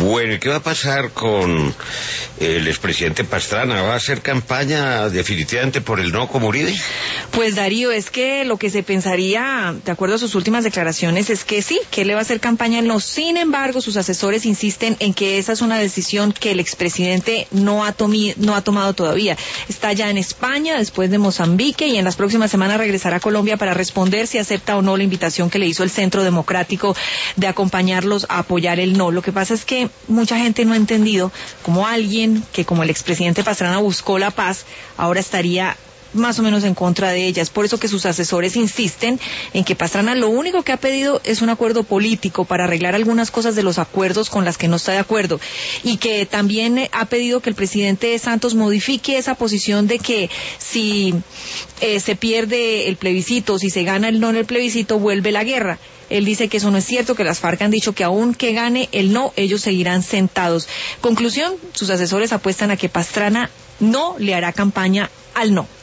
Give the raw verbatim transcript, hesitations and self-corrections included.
Bueno, ¿y qué va a pasar con el expresidente Pastrana? ¿Va a hacer campaña definitivamente por el no como Uribe? Pues Darío, es que lo que se pensaría, de acuerdo a sus últimas declaraciones, es que sí, que él le va a hacer campaña al no. Sin embargo, sus asesores insisten en que esa es una decisión que el expresidente no ha, tomi, no ha tomado todavía. Está ya en España, después de Mozambique, y en las próximas semanas regresará a Colombia para responder si acepta o no la invitación que le hizo el Centro Democrático de acompañarlos a apoyar el no. Lo que pasa es que mucha gente no ha entendido cómo alguien que, como el expresidente Pastrana, buscó la paz, ahora estaría más o menos en contra de ella. Es por eso que sus asesores insisten en que Pastrana lo único que ha pedido es un acuerdo político para arreglar algunas cosas de los acuerdos con las que no está de acuerdo, y que también ha pedido que el presidente Santos modifique esa posición de que si eh, se pierde el plebiscito, si se gana el no en el plebiscito, vuelve la guerra. Él dice que eso no es cierto, que las FARC han dicho que aun que gane el no, ellos seguirán sentados. Conclusión, sus asesores apuestan a que Pastrana no le hará campaña al no.